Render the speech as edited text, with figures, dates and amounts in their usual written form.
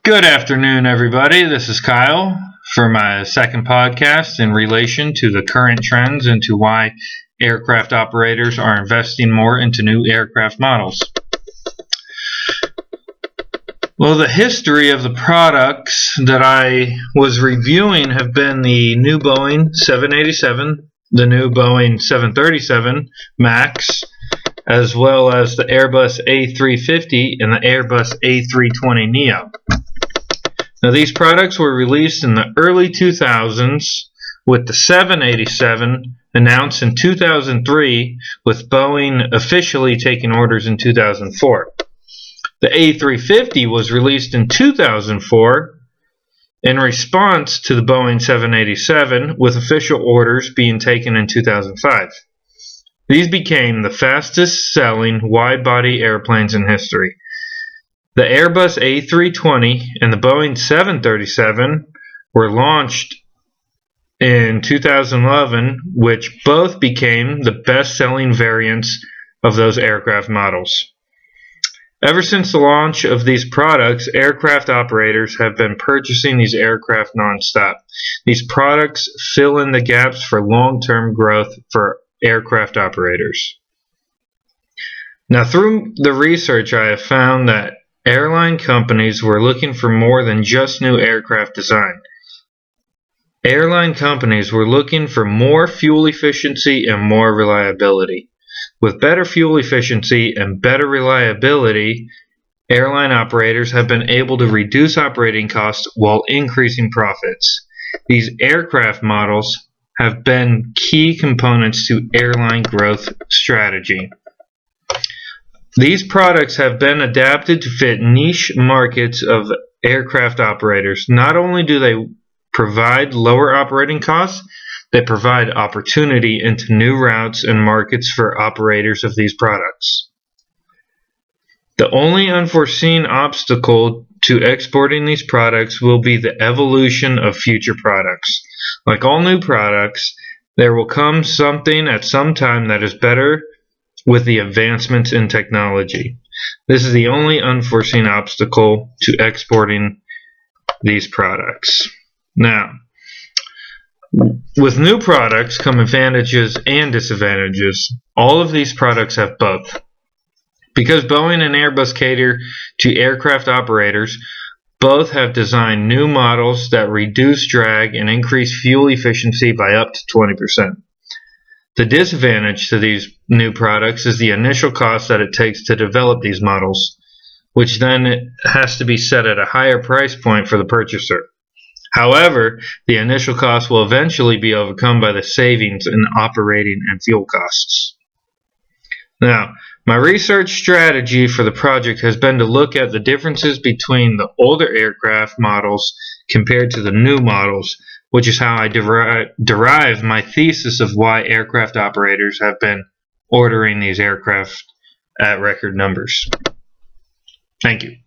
Good afternoon, everybody. This is Kyle for my second podcast in relation to the current trends into why aircraft operators are investing more into new aircraft models. Well, the history of the products that I was reviewing have been the new Boeing 787, the new Boeing 737 MAX, as well as the Airbus A350 and the Airbus A320neo. Now, these products were released in the early 2000s, with the 787 announced in 2003, with Boeing officially taking orders in 2004. The A350 was released in 2004 in response to the Boeing 787, with official orders being taken in 2005. These became the fastest selling wide-body airplanes in history. The Airbus A320 and the Boeing 737 were launched in 2011, which both became the best-selling variants of those aircraft models. Ever since the launch of these products, aircraft operators have been purchasing these aircraft nonstop. These products fill in the gaps for long-term growth for aircraft operators. Now, through the research, I have found that airline companies were looking for more than just new aircraft design. Airline companies were looking for more fuel efficiency and more reliability. With better fuel efficiency and better reliability, airline operators have been able to reduce operating costs while increasing profits. These aircraft models have been key components to airline growth strategy. These products have been adapted to fit niche markets of aircraft operators. Not only do they provide lower operating costs, they provide opportunity into new routes and markets for operators of these products. The only unforeseen obstacle to exporting these products will be the evolution of future products. Like all new products, there will come something at some time that is better with the advancements in technology. This is the only unforeseen obstacle to exporting these products. Now, with new products come advantages and disadvantages. All of these products have both. Because Boeing and Airbus cater to aircraft operators, both have designed new models that reduce drag and increase fuel efficiency by up to 20%. The disadvantage to these new products is the initial cost that it takes to develop these models, which then has to be set at a higher price point for the purchaser. However, the initial cost will eventually be overcome by the savings in operating and fuel costs. Now, my research strategy for the project has been to look at the differences between the older aircraft models compared to the new models, which is how I derive my thesis of why aircraft operators have been ordering these aircraft at record numbers. Thank you.